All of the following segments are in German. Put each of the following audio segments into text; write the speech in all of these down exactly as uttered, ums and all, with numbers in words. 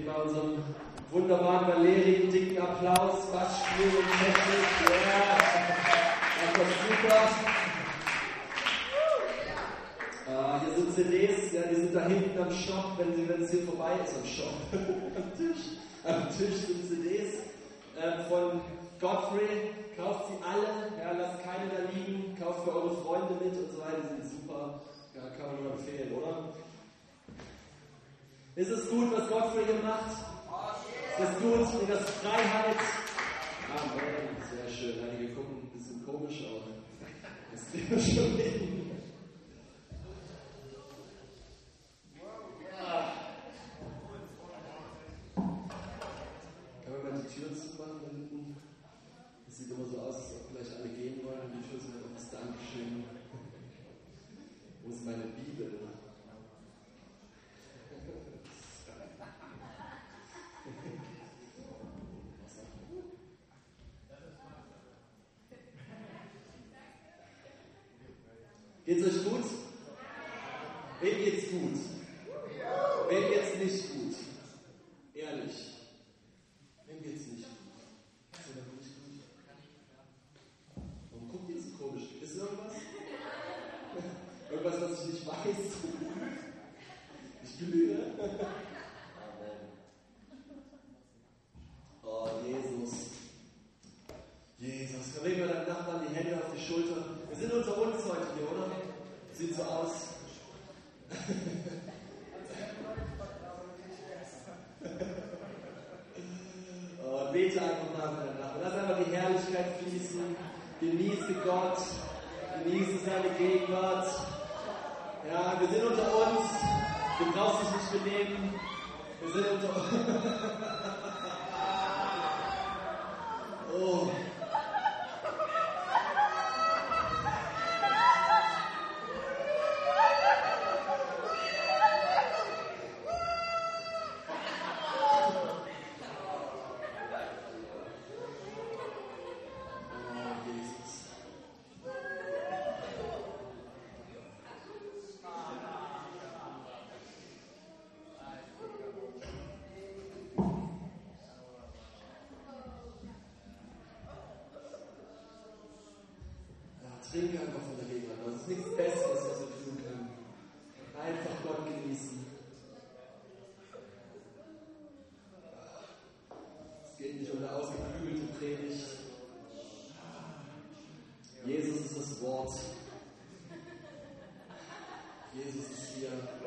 Gebt mal unseren wunderbaren Valeri einen dicken Applaus. Was spielt und Technik. Ja, das war super. Ah, hier sind C Ds, ja, die sind da hinten am Shop, wenn, sie, wenn es hier vorbei ist, am Shop. am Tisch. Am Tisch sind C Ds äh, von Godfrey. Kauft sie alle, ja, lasst keine da liegen. Kauft für eure Freunde mit und so weiter. Die sind super. Ja, kann man nur empfehlen, oder? Ist es gut, was Godfrey hier macht? Ist es gut? Ist das Freiheit? Amen. Sehr schön. Einige gucken ein bisschen komisch, aber das kriegen wir schon hin. Kann man mal die Tür zumachen da hinten? Das sieht immer so aus, als ob gleich alle gehen wollen und die Tür ist halt auch das Dankeschön. Wo ist meine Bibel? Geht's euch gut? Wem geht's gut? Wem geht's nicht gut? Ehrlich. Wem geht's nicht gut? Geht's dir doch nicht gut? Warum guckt ihr so komisch? Ist irgendwas? Irgendwas, was ich nicht weiß? Ich glühe. Amen. Oh, Jesus. Jesus. Verlegen wir deinem Nachbarn die Hände auf die Schulter. Wir sind unter uns heute hier, oder? Sieht so aus. Oh, bete einfach mal miteinander. Lass einfach die Herrlichkeit fließen. Genieße Gott. Genieße seine Gegenwart. Ja, wir sind unter uns. Du brauchst dich nicht benehmen. Wir sind unter uns. Oh. Trinke einfach von der Gegenwart. Das ist nichts Besseres, was wir tun können. Einfach Gott genießen. Es geht nicht um eine ausgeklügelte Predigt. Jesus ist das Wort. Jesus ist hier.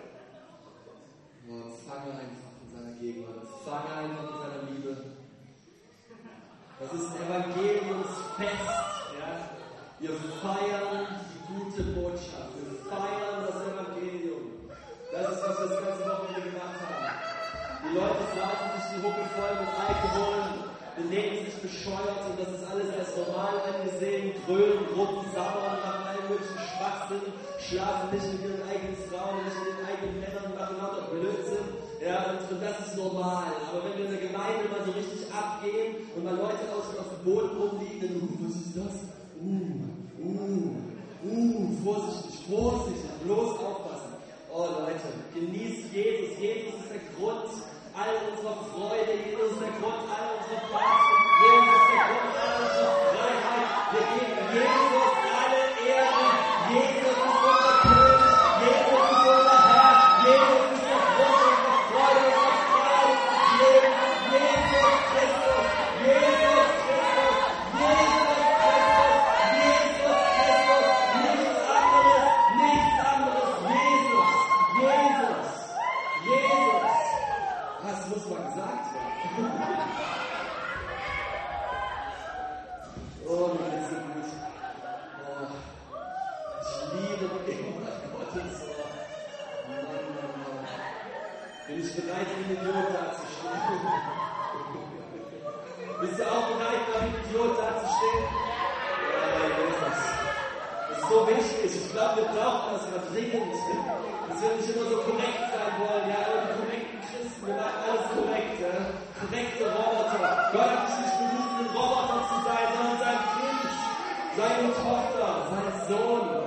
Und fange einfach in seiner Gegenwart. Fange einfach in seiner Liebe. Das ist ein Evangeliumsfest. Ja? Wir feiern die gute Botschaft. Wir feiern das Evangelium. Das ist, was wir das ganze Wochenende gemacht haben. Die Leute saufen sich die Hucke voll mit Alkohol, benehmen sich bescheuert und das ist alles als normal angesehen. Grölen, ruppen, sauern, machen allen möglichen Schwachsinn, schlafen nicht mit ihren eigenen Frauen, nicht mit ihren eigenen Männern, machen lauter Blödsinn. Ja, und, und das ist normal. Aber wenn wir in der Gemeinde mal so richtig abgehen und mal Leute aus, auf dem Boden rumliegen, dann, uh, was ist das? Uh, uh, uh, vorsichtig, vorsichtig, bloß aufpassen. Oh Leute, genießt Jesus. Jesus ist der Grund all unserer Freude. Jesus ist der Grund all unserer Kraft. Jesus ist der Grund all unserer Freiheit. Wir geben Jesus alle Ehre. Jesus ist unser König. Jesus ist unser Herr. Jesus ist der Grund unserer Freude, unserer Freiheit, unseres Lebens. Jesus Christus. Jesus Christus. Jesus. Muss mal gesagt werden. Oh, mir geht's so gut. Oh, ich liebe die Gegenwart Gottes. Oh, Mann, Mann, Mann. Bin ich bereit, wie ein Idiot dazustehen? Bist du auch bereit, wie ein Idiot dazustehen? Ja, Jesus. Das ist so wichtig. Ich glaube, wir brauchen das gerade dringend. Dass wir nicht immer so korrekt sein wollen. Ja, aber die korrekten Christen, wir machen alles korrekt. Ja? Korrekte Roboter. Gott hat dich nicht berufen, ein Roboter zu sein, sondern sein Kind, seine Tochter, sein Sohn.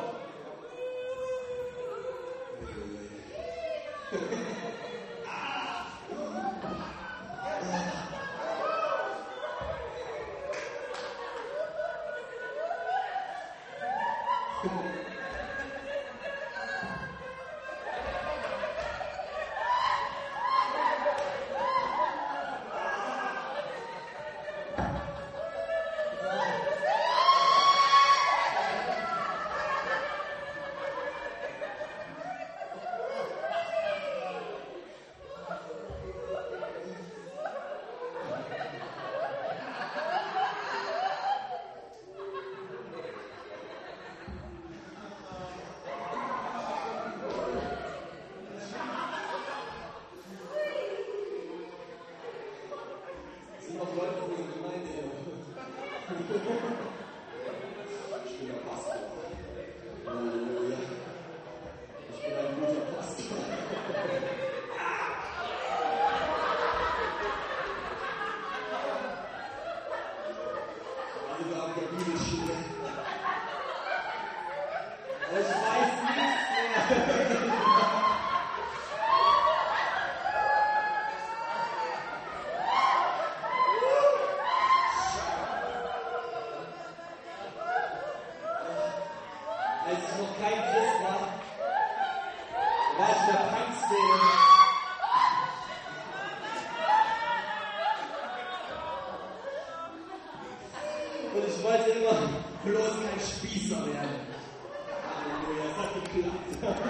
Bloß kein Spießer werden. Halleluja, das hat geklappt.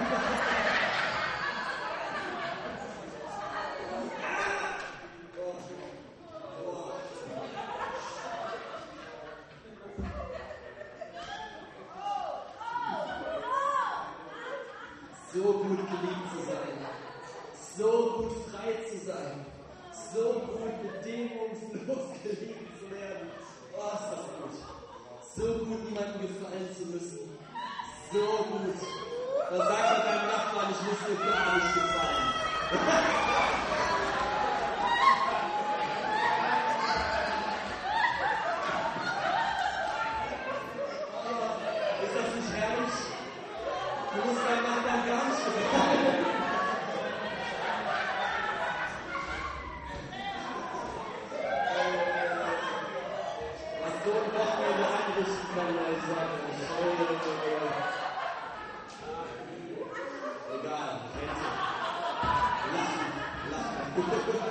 So gut geliebt zu sein, so gut frei zu sein, so gut bedingungslos geliebt zu werden. Oh, ist das gut. So gut niemandem gefallen zu müssen. So gut. Da sagt er deinem Nachbarn, ich muss dir gar nicht gefallen. Oh, ist das nicht herrlich? Du musst deinem Nachbarn gar nicht gefallen. Was so ein Wochenende anrichten kann, ich sage nicht. Egal, lachen, lachen.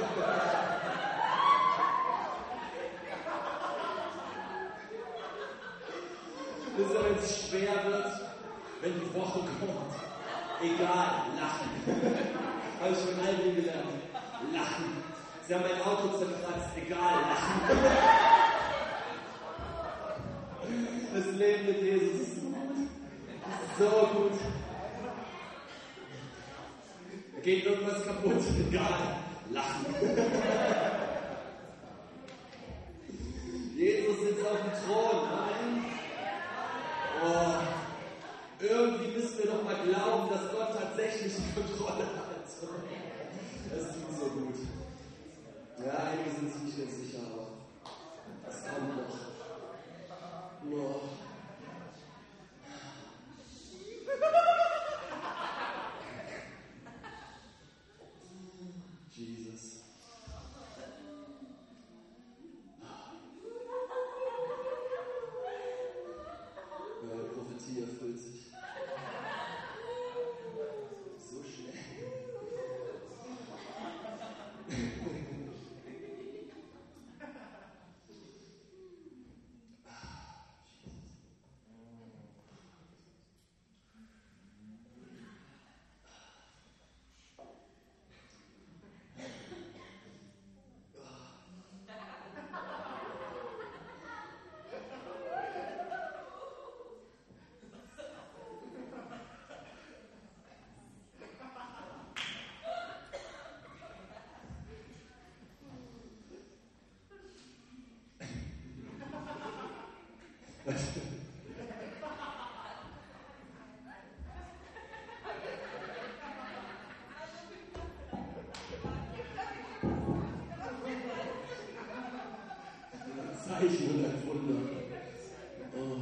Wisst ihr, wenn es schwer wird, wenn die Woche kommt, egal, lachen. Habe ich von allen gelernt. Lachen. Sie haben mein Auto zerkratzt, egal, lachen. Das Leben mit Jesus ist so gut. So gut. Da geht irgendwas kaputt, egal, lachen. Jesus sitzt auf dem Thron, nein. Oh. Irgendwie müssen wir doch mal glauben, dass Gott tatsächlich die Kontrolle hat. Das tut so gut. Ja, einige sind sich nicht mehr sicher, aber das kommt noch. Oh. Jesus. Ja, die Prophetie erfüllt sich. So schnell. Zeichen und ein Wunder. Oh.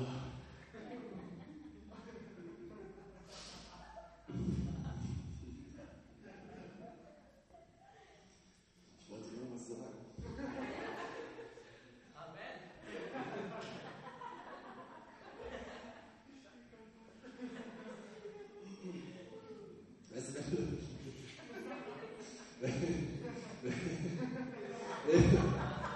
Ich wollte irgendwas sagen. Amen. Weißt du, wenn du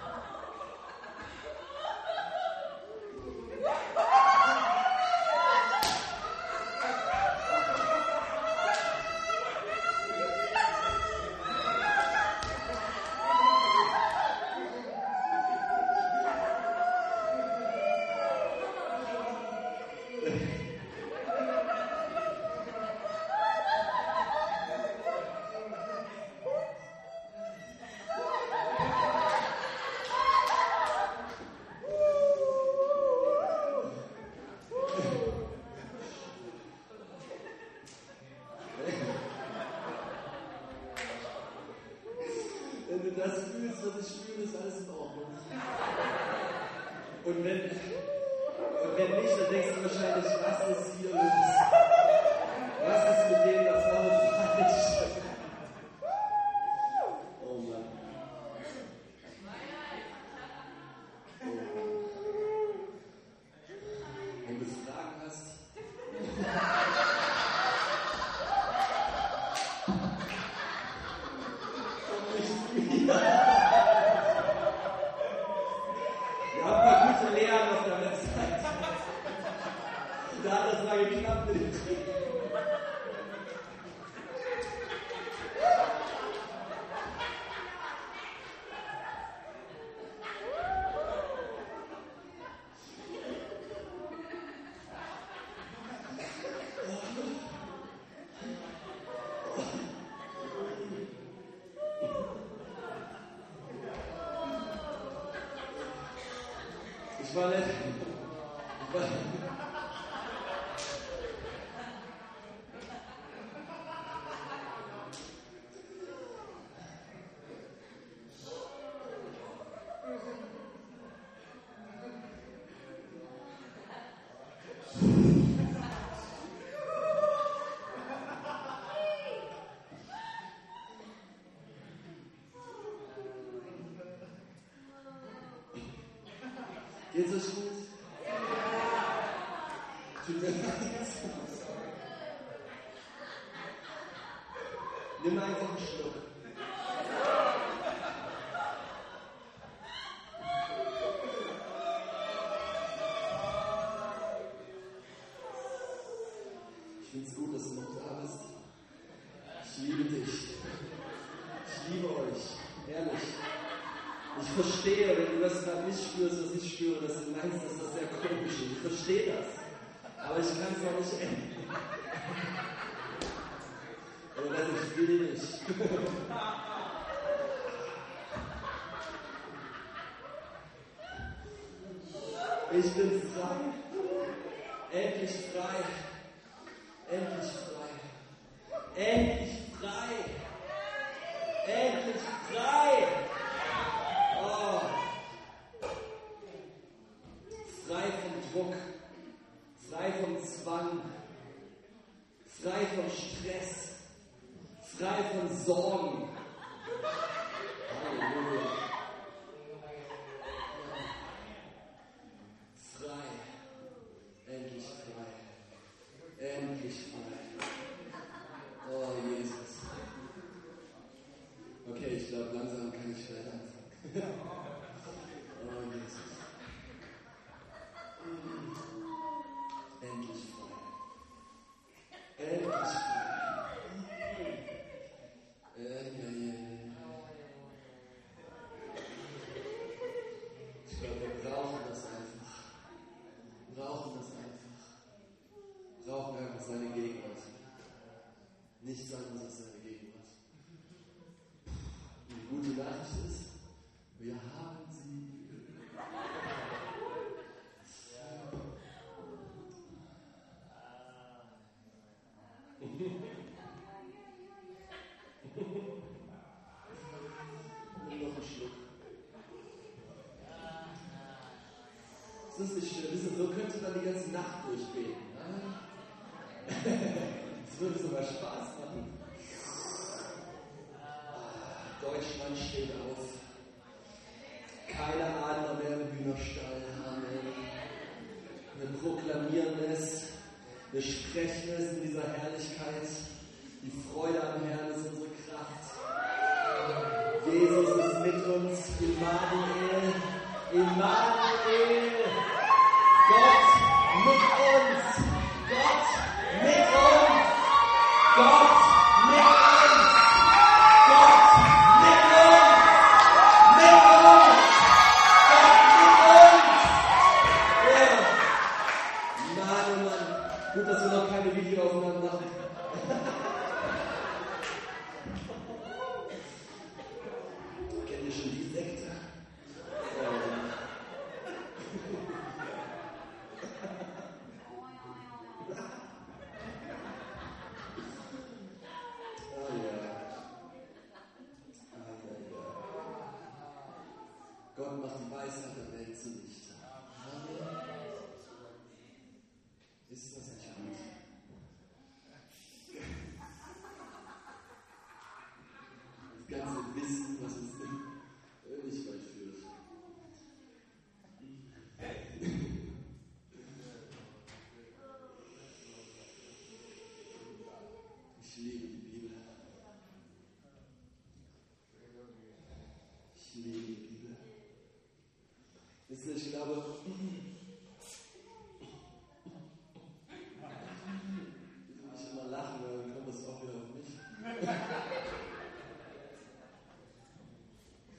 das fühlst, was ich fühle, ist alles in Ordnung. Und wenn, und wenn nicht, dann denkst du wahrscheinlich, was ist hier los? Was ist mit denen da vorne falsch? Oh Mann. Oh. Wenn du Fragen hast, wir haben ein paar gute Lehren auf der Website. Ich war nicht. Ich war, geht's euch gut? Tut mir leid. Nimm einfach einen Schluck. Ich finde es gut, dass du noch da bist. Ich liebe dich. Ich liebe euch. Ehrlich. Ich verstehe, wenn du das gerade nicht spürst, was ich spüre, dass du meinst, dass das sehr komisch ist. Ich verstehe das. Aber ich kann es auch nicht ändern. Oder dass ich will nicht. Ich bin frei. Endlich frei. Endlich frei. Endlich frei. Endlich frei. Oh. Frei vom Druck, frei vom Zwang, frei vom Stress, frei von Sorgen. Halleluja. Frei, endlich frei, endlich frei. Oh Jesus. Okay, ich glaube, langsam kann ich vielleicht anfangen. Oh Jesus. Endlich frei. Endlich frei. Ja, ja, ja. Ich glaube, wir brauchen das einfach. Wir brauchen das einfach. Wir brauchen einfach seine Gegenwart. Nichts anderes als seine Gegenwart. Die gute Nachricht ist, wir haben sie. Nimm noch einen Schluck. Ist das nicht schön? So könnte man die ganze Nacht durchbeten. Das würde sogar Spaß machen. Deutschland steht auf. Keine Adler mehr im Hühnerstall. Amen. Wir proklamieren es. Wir sprechen es in dieser Herrlichkeit. Die Freude am Herrn ist unsere Kraft. Jesus ist mit uns. Immanuel. Immanuel. Gott mit uns. Gott mit uns. Gott mit uns. Gott mit uns. Mit uns. Gott mit uns. Ja. Mann, oh Mann. Gut, dass wir noch keine Videoaufnahmen machen. Kennt ihr schon die Sekte? Ähm. Oh ja. Ah, ja, ja. Gott macht die Weisheit der Welt zunichte. Amen. Ist das nicht gut? Das ganze Wissen, was uns nicht weit führt. Ich liebe die Bibel. Ich liebe die Bibel. Wisst ihr, ich glaube, ich immer lachen, weil dann kommt das auch wieder auf mich.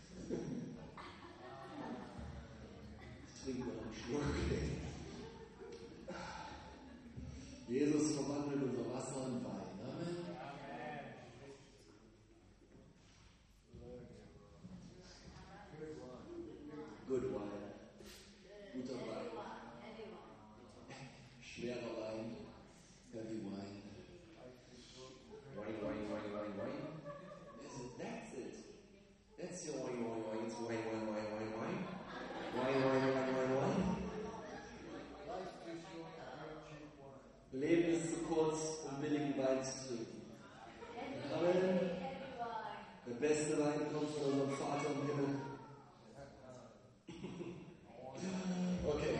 beste Wein kommt von unserem Vater im Himmel. Okay.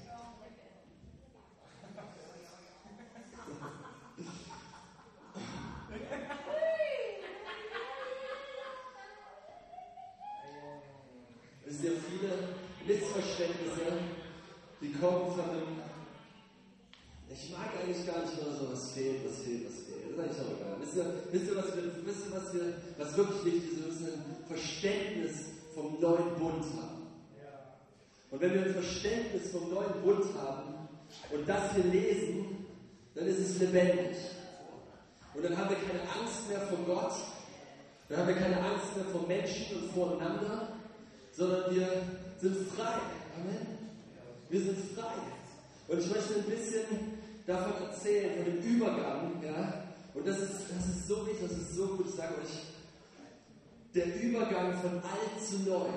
Wisst ihr, viele Missverständnisse, die kommen von einem, ich mag eigentlich gar nicht nur so, was fehlt, was fehlt, was fehlt. Das ist eigentlich auch egal. Wisst ihr, wisst ihr, was, wir, wisst ihr was, wir, was wirklich wichtig ist? Wir müssen ein Verständnis vom neuen Bund haben. Und wenn wir ein Verständnis vom neuen Bund haben und das hier lesen, dann ist es lebendig. Und dann haben wir keine Angst mehr vor Gott, dann haben wir keine Angst mehr vor Menschen und voreinander, sondern wir sind frei. Amen. Wir sind frei. Und ich möchte ein bisschen davon erzählen, von dem Übergang. Ja? Und das ist, das ist so wichtig, das ist so gut. Ich sage euch, der Übergang von alt zu neu.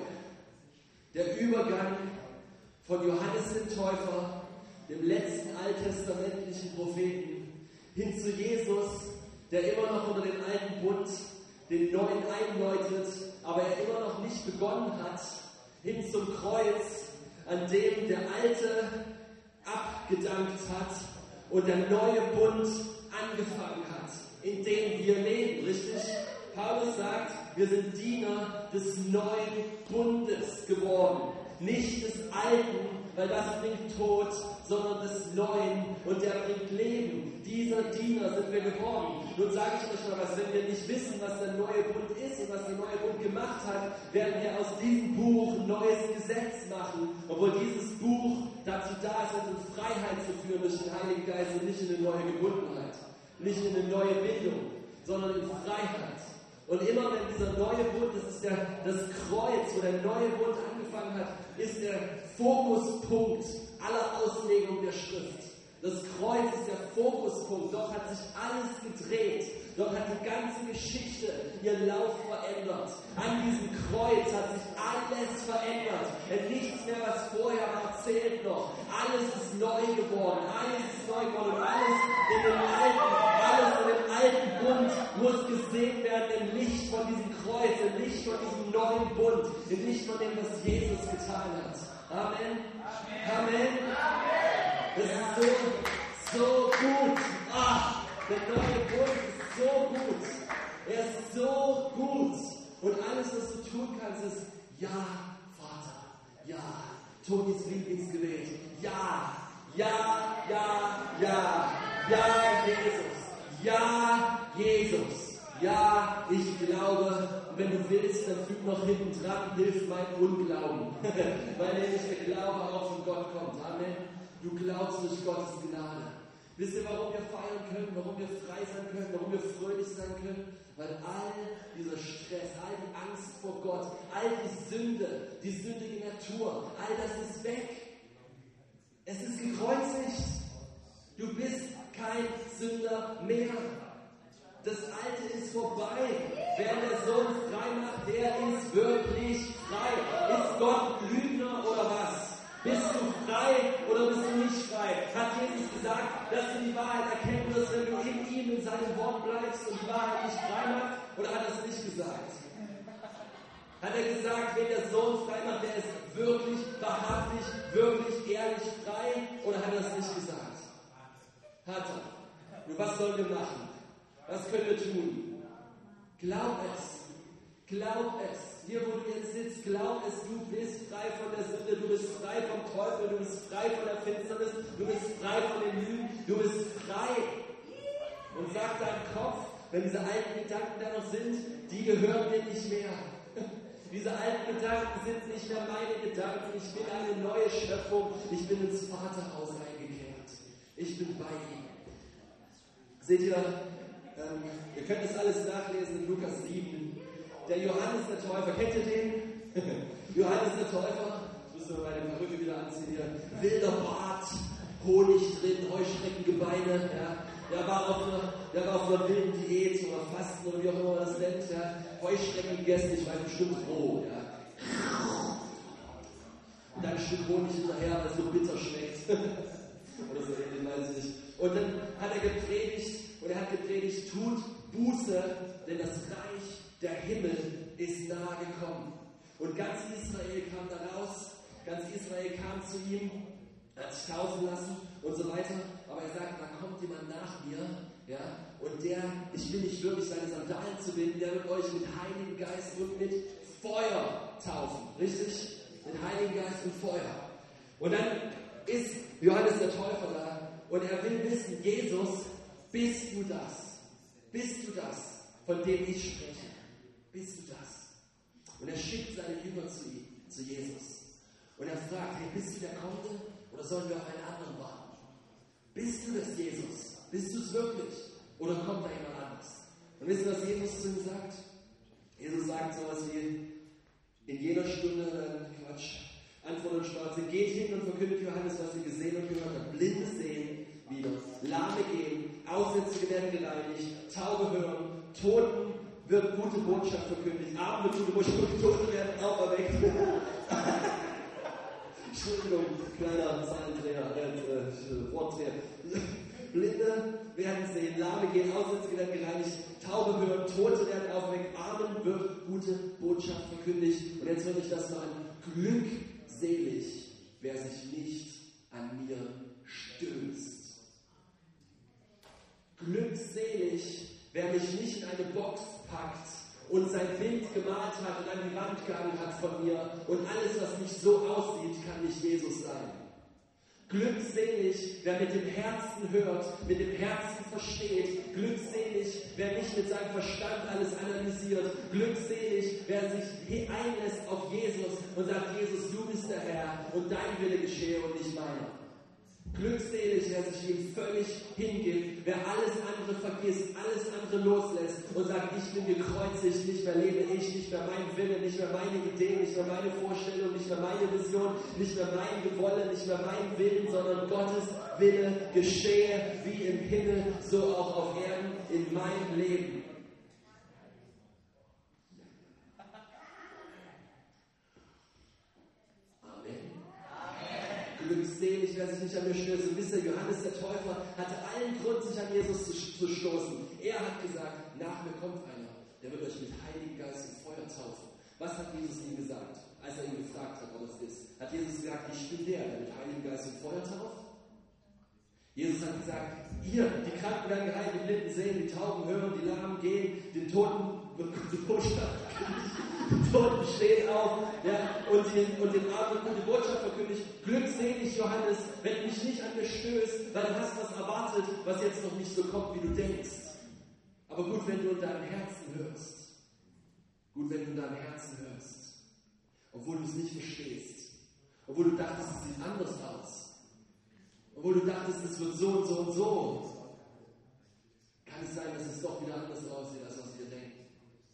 Der Übergang von Johannes dem Täufer, dem letzten alttestamentlichen Propheten, hin zu Jesus, der immer noch unter den alten Bund den neuen einläutet, aber er immer noch nicht begonnen hat, hin zum Kreuz, an dem der alte abgedankt hat und der neue Bund angefangen hat, in dem wir leben, richtig? Paulus sagt, wir sind Diener des neuen Bundes geworden, nicht des alten, weil das bringt Tod, sondern des Neuen und der bringt Leben. Dieser Diener sind wir geworden. Nun sage ich euch mal was, wenn wir nicht wissen, was der neue Bund ist und was der neue Bund gemacht hat, werden wir aus diesem Buch ein neues Gesetz machen, obwohl dieses Buch dazu da ist, uns in Freiheit zu führen durch den Heiligen Geist und nicht in eine neue Gebundenheit, nicht in eine neue Bildung, sondern in Freiheit. Und immer wenn dieser neue Bund, das ist der, das Kreuz, wo der neue Bund angefangen hat, ist der Fokuspunkt aller Auslegung der Schrift. Das Kreuz ist der Fokuspunkt. Dort hat sich alles gedreht. Dort hat die ganze Geschichte ihren Lauf verändert. An diesem Kreuz hat sich alles verändert. Und nichts mehr, was vorher war, zählt noch. Alles ist neu geworden. Alles ist neu geworden. Und alles in dem alten, alles in dem alten Bund muss gesehen werden im Licht von diesem Kreuz, im Licht von diesem neuen Bund, im Licht von dem, was Jesus getan hat. Amen. Amen. Das ist so, so gut. Ach, der neue Bund ist so gut. Er ist so gut. Und alles, was du tun kannst, ist ja, Vater. Ja, Tonis Lieblingsgebet. Ja, ja, ja, ja. Ja, Jesus. Ja, Jesus. Ja, ich glaube. Und wenn du willst, dann füg noch hinten dran, hilf mein Unglauben. Weil nämlich der Glaube auch von Gott kommt. Amen. Du glaubst durch Gottes Gnade. Wisst ihr, warum wir feiern können, warum wir frei sein können, warum wir fröhlich sein können? Weil all dieser Stress, all die Angst vor Gott, all die Sünde, die sündige Natur, all das ist weg. Es ist gekreuzigt. Du bist kein Sünder mehr. Das Alte ist vorbei. Wer der Sohn frei macht, der ist wirklich frei. Ist Gott Lügner oder was? Bist du frei oder bist du nicht frei? Hat Jesus gesagt, dass du die Wahrheit erkennen wirst, wenn du in ihm, in seinem Wort bleibst und die Wahrheit nicht frei macht? Oder hat er es nicht gesagt? Hat er gesagt, wenn der Sohn frei macht, der ist wirklich, wahrhaftig, wirklich, ehrlich frei? Oder hat er es nicht gesagt? Hat er. Nur was sollen wir machen? Was können wir tun? Glaub es. Glaub es. Hier, wo du jetzt sitzt, glaub es, du bist frei von der Sünde, du bist frei vom Teufel, du bist frei von der Finsternis, du bist frei von den Lügen, du bist frei. Und sag deinem Kopf, wenn diese alten Gedanken da noch sind, die gehören mir nicht mehr. Diese alten Gedanken sind nicht mehr meine Gedanken. Ich bin eine neue Schöpfung. Ich bin ins Vaterhaus eingekehrt. Ich bin bei ihm. Seht ihr, ähm, ihr könnt das alles nachlesen in Lukas sieben. Der Johannes der Täufer, kennt ihr den? Johannes der Täufer, ich muss mir meine Perücke wieder anziehen hier. Wilder Bart, Honig drin, Heuschreckengebeine. Ja. Der, war auf einer, der war auf einer wilden Diät oder Fasten oder wie auch immer man das nennt. Ja. Heuschrecken gegessen, ich weiß bestimmt roh. Ja. Und dann ein Stück Honig hinterher, weil es so bitter schmeckt. Oder so ähnlich, weiß ich nicht. Und dann hat er gepredigt, und er hat gepredigt, tut Buße, denn das Reich Der Himmel ist nahe gekommen. Und ganz Israel kam da raus, ganz Israel kam zu ihm, hat sich taufen lassen und so weiter. Aber er sagt, da kommt jemand nach mir, ja, und der, ich will nicht wirklich seine Sandalen zu binden, der wird euch mit Heiligen Geist und mit Feuer taufen. Richtig? Mit Heiligen Geist und Feuer. Und dann ist Johannes der Täufer da und er will wissen, Jesus, bist du das? Bist du das, von dem ich spreche? Bist du das? Und er schickt seine Jünger zu ihm, zu Jesus. Und er fragt, hey, bist du der Kommende oder sollen wir auf einen anderen warten? Bist du das, Jesus? Bist du es wirklich? Oder kommt da jemand anderes? Und wisst ihr, was Jesus zu ihm sagt? Jesus sagt sowas wie, in jeder Stunde, äh, Quatsch, Antwort und Schwarze, geht hin und verkündet Johannes, was ihr gesehen und gehört habt. Blinde sehen wieder, Lahme gehen, Aussätzige werden gereinigt, Taube hören, Toten wird gute Botschaft verkündigt, Arme wird gute Botschaft verkündigt, Tote werden auferweckt. Entschuldigung, kleiner Zahlendreher, äh, Wortdreher. Blinde werden sehen, Lahme gehen, Aussätzige werden gereinigt, Taube hören, Tote werden auferweckt, Armen wird gute Botschaft verkündigt. Und jetzt höre ich das mal an. Glückselig, wer sich nicht an mir stößt. Glückselig, wer mich nicht in eine Box packt und sein Bild gemalt hat und an die Wand gehangen hat von mir und alles, was nicht so aussieht, kann nicht Jesus sein. Glückselig, wer mit dem Herzen hört, mit dem Herzen versteht. Glückselig, wer nicht mit seinem Verstand alles analysiert. Glückselig, wer sich einlässt auf Jesus und sagt, Jesus, du bist der Herr und dein Wille geschehe und nicht meiner. Glückselig, wer sich ihm völlig hingibt, wer alles andere vergisst, alles andere loslässt und sagt, ich bin gekreuzigt, nicht mehr lebe ich, nicht mehr mein Wille, nicht mehr meine Idee, nicht mehr meine Vorstellung, nicht mehr meine Vision, nicht mehr mein Gewolle, nicht mehr mein Willen, sondern Gottes Wille geschehe wie im Himmel, so auch auf Erden in meinem Leben. Glückselig, wer sich nicht an mir stößt. Und wisst ihr, Johannes der Täufer hatte allen Grund, sich an Jesus zu, zu stoßen. Er hat gesagt, nach mir kommt einer, der wird euch mit Heiligen Geist und Feuer taufen. Was hat Jesus ihm gesagt, als er ihn gefragt hat, ob es ist? Hat Jesus gesagt, ich bin der, der mit Heiligen Geist und Feuer tauft? Jesus hat gesagt, ihr, die Kranken werden geheilt, die Blinden sehen, die Tauben hören, die Lahmen gehen, den Toten wird gute Botschaft verkündigt, die Toten stehen auf, ja, und, den, und den Armen gute Botschaft verkündigt. Glückselig, Johannes, wenn du mich nicht an mir stößt, weil du hast was erwartet, was jetzt noch nicht so kommt, wie du denkst. Aber gut, wenn du in deinem Herzen hörst. Gut, wenn du in deinem Herzen hörst. Obwohl du es nicht verstehst. Obwohl du dachtest, es sieht anders aus. Obwohl du dachtest, es wird so und so und so, kann es sein, dass es doch wieder anders aussieht, als was wir denken.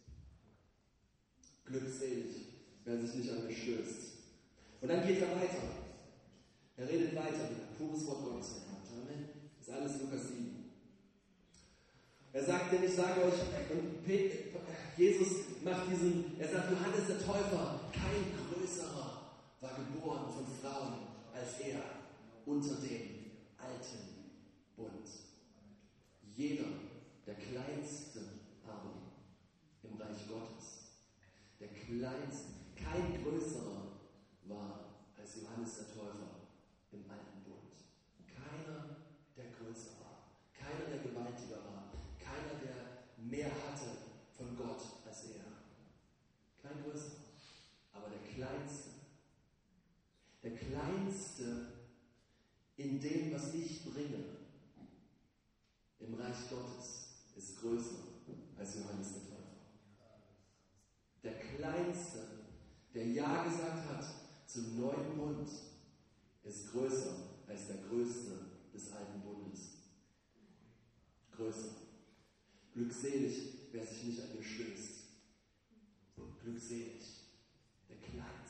Glückselig, wer sich nicht an mich stößt. Und dann geht er weiter. Er redet weiter wieder. Pures Wort Gottes. Amen. Das ist alles Lukas sieben. Er sagt, denn ich sage euch, und Jesus macht diesen, er sagt, Johannes der Täufer, kein größerer war geboren von Frauen als er. Unter dem alten Bund. Jeder, der Kleinste aber im Reich Gottes, der Kleinste, kein größerer war als Johannes der Täufer im alten Bund. Keiner, der größer war, keiner, der gewaltiger war, keiner, der mehr hatte von Gott als er. Kein größerer, aber der Kleinste. Der Kleinste in dem, was ich bringe, im Reich Gottes, ist größer als Johannes der Täufer. Der Kleinste, der Ja gesagt hat zum neuen Bund, ist größer als der Größte des alten Bundes. Größer. Glückselig, wer sich nicht an mir stößt. Glückselig, der Kleinste.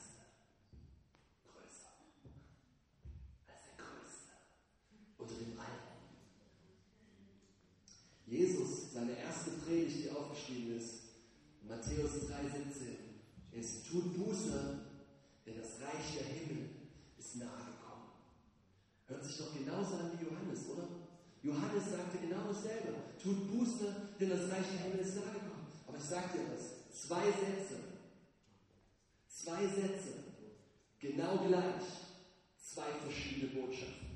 Jesus, seine erste Predigt, die aufgeschrieben ist, Matthäus drei siebzehn, ist, tut Buße, denn das Reich der Himmel ist nahe gekommen. Hört sich doch genauso an wie Johannes, oder? Johannes sagte genau dasselbe. Tut Buße, denn das Reich der Himmel ist nahe gekommen. Aber ich sage dir was, Zwei Sätze. Zwei Sätze. Genau gleich. Zwei verschiedene Botschaften.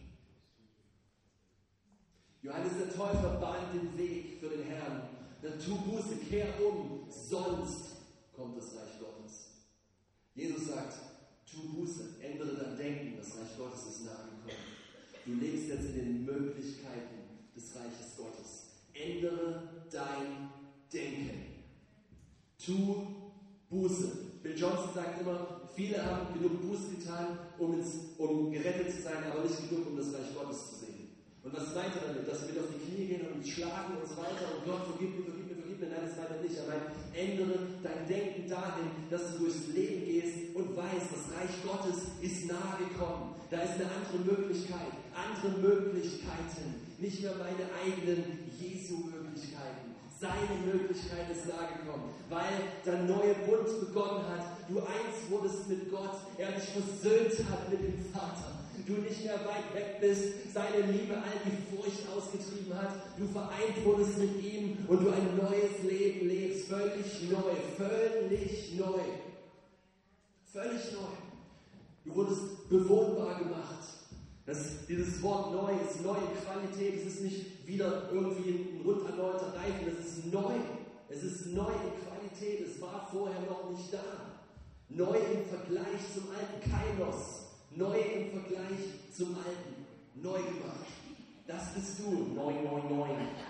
Johannes der Täufer bahnt den Weg für den Herrn. Dann tu Buße, kehr um, sonst kommt das Reich Gottes. Jesus sagt, tu Buße, ändere dein Denken, das Reich Gottes ist nahe gekommen. Du lebst jetzt in den Möglichkeiten des Reiches Gottes. Ändere dein Denken. Tu Buße. Bill Johnson sagt immer, viele haben genug Buße getan, um, ins, um gerettet zu sein, aber nicht genug, um das Reich Gottes zu sehen. Und was meint er damit? Dass wir wieder auf die Knie gehen und uns schlagen und so weiter und Gott vergib mir, vergib mir, vergib mir. Nein, das meint er nicht. Er meint, ändere dein Denken dahin, dass du durchs Leben gehst und weißt, das Reich Gottes ist nahe gekommen. Da ist eine andere Möglichkeit, andere Möglichkeiten. Nicht mehr meine eigenen Jesu-Möglichkeiten. Seine Möglichkeit ist nahe gekommen, weil der neue Bund begonnen hat. Du eins wurdest mit Gott, er dich versöhnt hat mit dem Vater. Du nicht mehr weit weg bist, seine Liebe all die Furcht ausgetrieben hat. Du vereint wurdest mit ihm und du ein neues Leben lebst. Völlig neu, völlig neu. Völlig neu. Du wurdest bewohnbar gemacht. Das, dieses Wort neu ist neu in Qualität. Es ist nicht wieder irgendwie ein rund erneuter Reifen. Es ist neu. Es ist neu in Qualität. Es war vorher noch nicht da. Neu im Vergleich zum alten Kainos. Neu im Vergleich zum Alten. Neu gemacht. Das bist du. Neu, neu, neu.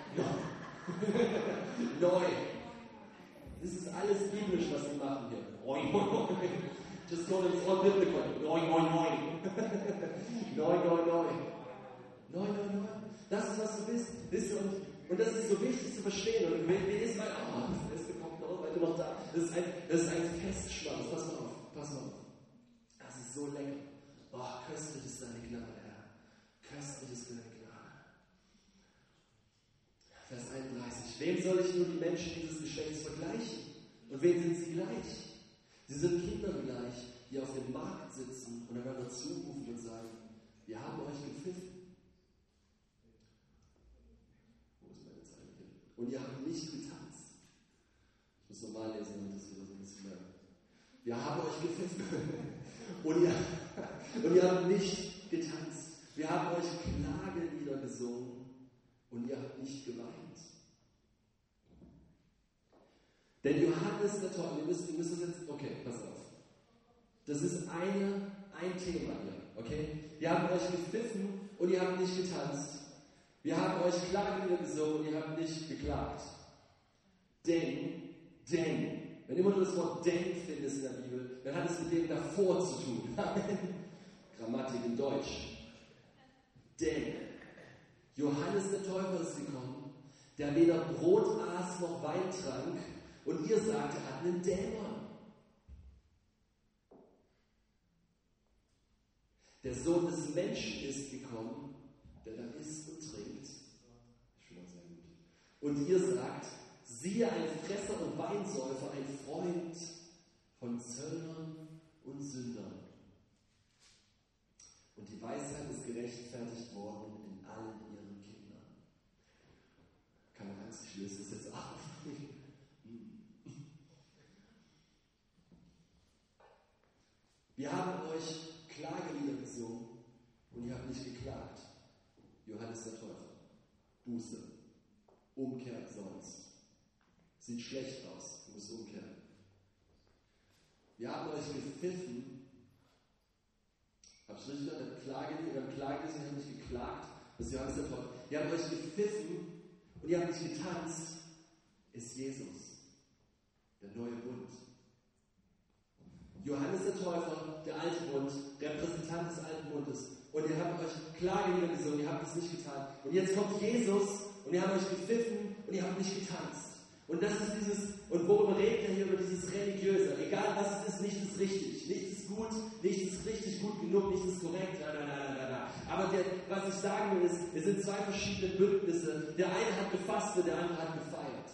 Neu. Das ist alles biblisch, was wir machen hier. Neu, neu, neu. Just call it all biblical. Neu, neu, neu. Neu, neu, neu. Neu, neu, neu. Das ist, was du bist. bist du, und, und das ist so wichtig zu verstehen. Und mir ist weil, oh, das ist gekommen, weil du noch da. Das ist ein, das ist ein Festschwanz. Pass mal auf. Pass mal auf. Das ist so lecker. Oh, köstlich ist deine Gnade, Herr. Köstlich ist deine Gnade. Vers einunddreißig. Wem soll ich nur die Menschen dieses Geschlechts vergleichen? Und wem sind sie gleich? Sie sind Kindern gleich, die auf dem Markt sitzen und einander zurufen und sagen, wir haben euch gepfiffen. Wo ist meine Zeile hin? Und ihr habt nicht getanzt. Ich muss normal lesen, damit das wieder so ein bisschen mehr. Wir haben euch gepfiffen. Und ihr, und ihr habt nicht getanzt. Wir haben euch Klagelieder gesungen und ihr habt nicht geweint. Denn Johannes der Täufer, wir müssen, wir müssen jetzt, okay, pass auf. Das ist eine, ein Thema hier, okay? Wir haben euch gepfiffen und ihr habt nicht getanzt. Wir haben euch Klagelieder gesungen und ihr habt nicht geklagt. Denn, denn, wenn immer du das Wort denn findest in der Bibel, dann hat es mit dem davor zu tun. Grammatik in Deutsch. Denn Johannes der Täufer ist gekommen, der weder Brot aß noch Wein trank, und ihr sagt, er hat einen Dämon. Der Sohn des Menschen ist gekommen, der da isst und trinkt. Schon mal sehr gut. Und ihr sagt, siehe, ein Fresser und Weinsäufer, ein Freund von Zöllnern und Sündern. Und die Weisheit ist gerechtfertigt worden in allen ihren Kindern. Keine Angst, ich löse das jetzt auf. Wir haben euch Klagelieder gesungen und ihr habt nicht geklagt. Johannes der Täufer. Buße. Umkehr sonst. Sieht schlecht aus. Du musst umkehren. Wir haben euch gepfiffen. Habt ihr richtig gehört? Klagelieder, wir haben Klagelieder, ihr habt nicht geklagt. Das ist Johannes der Täufer. Wir haben euch gepfiffen und ihr habt nicht getanzt. Ist Jesus. Der neue Bund. Johannes der Täufer, der alte Bund, Repräsentant des alten Bundes. Und ihr habt euch Klagelieder gesungen, ihr habt es nicht getan. Und jetzt kommt Jesus und ihr habt euch gepfiffen und ihr habt nicht getanzt. Und das ist dieses, und worüber redet er hier, über dieses Religiöse? Egal was es ist, nichts ist richtig. Nichts ist gut, nichts ist richtig gut genug, nichts ist korrekt. Nein, nein, nein, nein, nein. Aber der, was ich sagen will, ist, es sind zwei verschiedene Bündnisse. Der eine hat gefastet, der andere hat gefeiert.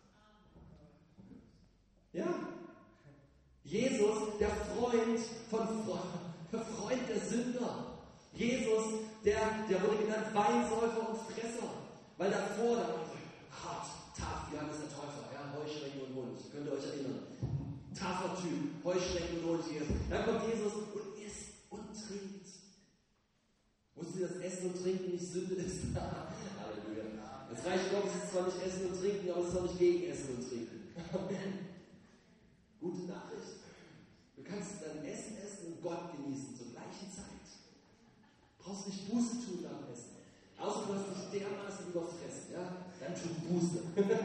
Ja? Jesus, der Freund von der Freund der Sünder. Jesus, der, der wurde genannt Weinsäufer und Fresser. Weil davor, da war hart, tough, tough, Johannes der Täufer, ja, Heuschrecken und Honig. Könnt ihr euch erinnern? Tougher Typ, Heuschrecken und Honig gegessen. Dann kommt Jesus und isst und trinkt. Wusstet ihr, dass Essen und Trinken nicht Sünde ist? Halleluja. Das Reich Gottes ist zwar nicht Essen und Trinken, aber es ist auch nicht gegen Essen und Trinken. Amen. Gute Nachricht. Du kannst dein Essen essen und Gott genießen zur gleichen Zeit. Du brauchst nicht Buße tun nach dem Essen. Außer du hast dich dermaßen überfressen, ja? Dann tu Buße.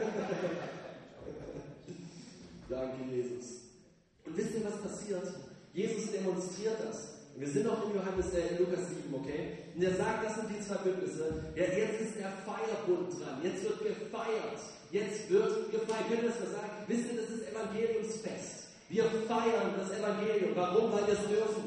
Danke, Jesus. Und wisst ihr, was passiert? Jesus demonstriert das. Wir sind noch in Johannes, äh, in Lukas sieben, okay? Und er sagt, das sind die zwei Bündnisse. Ja, jetzt ist der Feierbund dran. Jetzt wird gefeiert. Jetzt wird gefeiert. Könnt ihr das mal sagen? Wisst ihr, das ist Evangeliumsfest. Wir feiern das Evangelium. Warum? Weil wir es dürfen.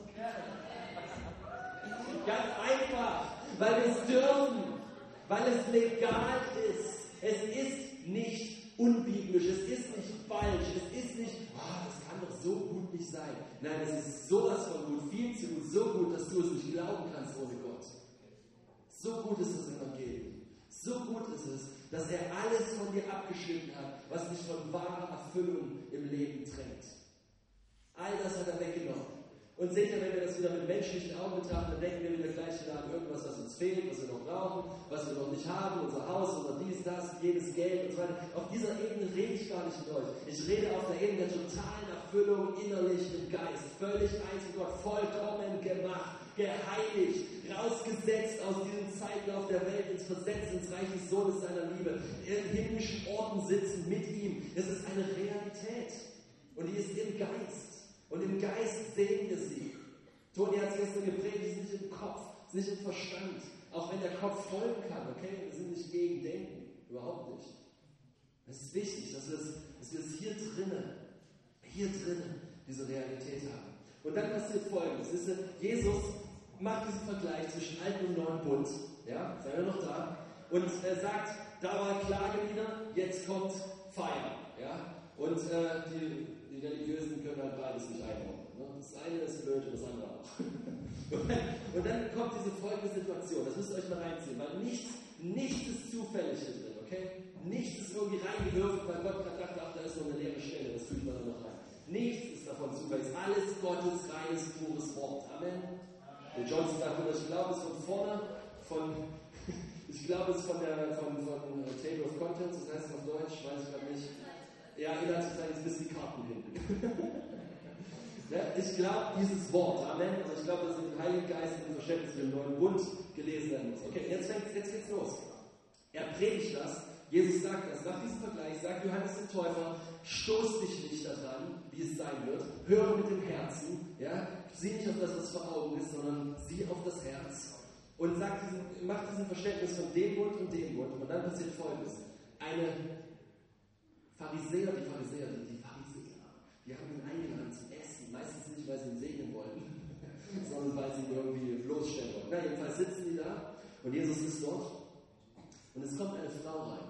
Ganz einfach. Weil wir es dürfen. Weil es legal ist. Es ist nicht unbiblisch. Es ist nicht falsch. Es ist nicht, oh, das kann doch so gut nicht sein. Nein, es ist sowas von gut. Viel zu gut. So gut, dass du es nicht glauben kannst ohne Gott. So gut ist das Evangelium. So gut ist es, dass er alles von dir abgeschnitten hat, was dich von wahrer Erfüllung im Leben trennt. All das hat er weggenommen. Und seht ihr, wenn wir das wieder mit menschlichen Augen betrachten, dann denken wir wieder gleich wieder an irgendwas, was uns fehlt, was wir noch brauchen, was wir noch nicht haben, unser Haus oder dies, das, jedes Geld und so weiter. Auf dieser Ebene rede ich gar nicht mit euch. Ich rede auf der Ebene der totalen Erfüllung innerlich im Geist. Völlig eins mit Gott, vollkommen gemacht, geheiligt, rausgesetzt aus diesem Zeitlauf der Welt ins Versetz ins Reich des Sohnes seiner Liebe, in himmlischen Orten sitzen mit ihm. Es ist eine Realität und die ist im Geist. Und im Geist sehen wir sie. Toni hat es gestern geprägt, die ist nicht im Kopf, ist nicht im Verstand. Auch wenn der Kopf folgen kann, okay? Wir sind nicht gegen Denken, überhaupt nicht. Es ist wichtig, dass wir es, dass wir es hier drinnen, hier drinnen, diese Realität haben. Und dann passiert Folgendes. Ist, Jesus macht diesen Vergleich zwischen alten und neuen Bund. Ja, seid ihr noch da? Und er sagt, da war Klagelieder, jetzt kommt Feier. Ja? Und äh, die, die Religiösen können halt beides nicht einordnen. Ne? Das eine ist blöd und das andere auch. Und dann kommt diese folgende Situation. Das müsst ihr euch mal reinziehen, weil nichts, nichts ist zufällig hier drin, okay? Nichts ist irgendwie reingewürfelt, weil Gott gerade dachte, ach, da ist noch eine leere Stelle, das tue ich mal da noch rein. Nichts ist davon zufällig. Es ist alles Gottes reines, pures Wort. Amen. Der Johnson sagt, ich glaube, es ist von vorne, von, ich glaube, es ist von der von, von Table of Contents, das heißt auf Deutsch, weiß ich gerade nicht. Ja, inhaltlich sage ich bis die Karten hinten. Ja, ich glaube dieses Wort, Amen, aber ich glaube, dass im Heiligen Geist im Verständnis für den neuen Bund gelesen werden muss. Okay, jetzt, fängt, jetzt geht's los. Er predigt das, Jesus sagt das, nach diesem Vergleich sagt Johannes der Täufer, stoß dich nicht daran, wie es sein wird, höre mit dem Herzen, ja, sieh nicht auf das, was vor Augen ist, sondern sieh auf das Herz und sagt diesen, macht diesen Verständnis von dem Bund und dem Bund und dann passiert Folgendes. Eine Pharisäer, die Pharisäer, die Pharisäer, die haben ihn eingeladen zum Essen. Meistens nicht, weil sie ihn segnen wollten, sondern weil sie ihn irgendwie bloßstellen wollten. Na, jedenfalls sitzen die da und Jesus ist dort und es kommt eine Frau rein.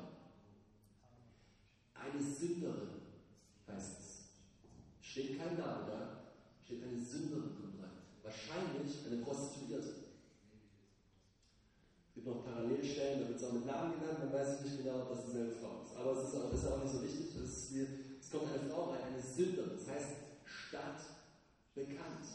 Eine Sünderin heißt es. Steht kein Name da, steht eine Sünderin kommt rein. Wahrscheinlich eine Prostituierte. Es gibt noch Parallelstellen, da wird es auch mit Namen genannt, man weiß nicht genau, ob das dieselbe Frau ist. Aber es ist auch, ist auch nicht so wichtig. Es, ist wie, es kommt eine Frau rein, eine Sünderin, das heißt stadtbekannt.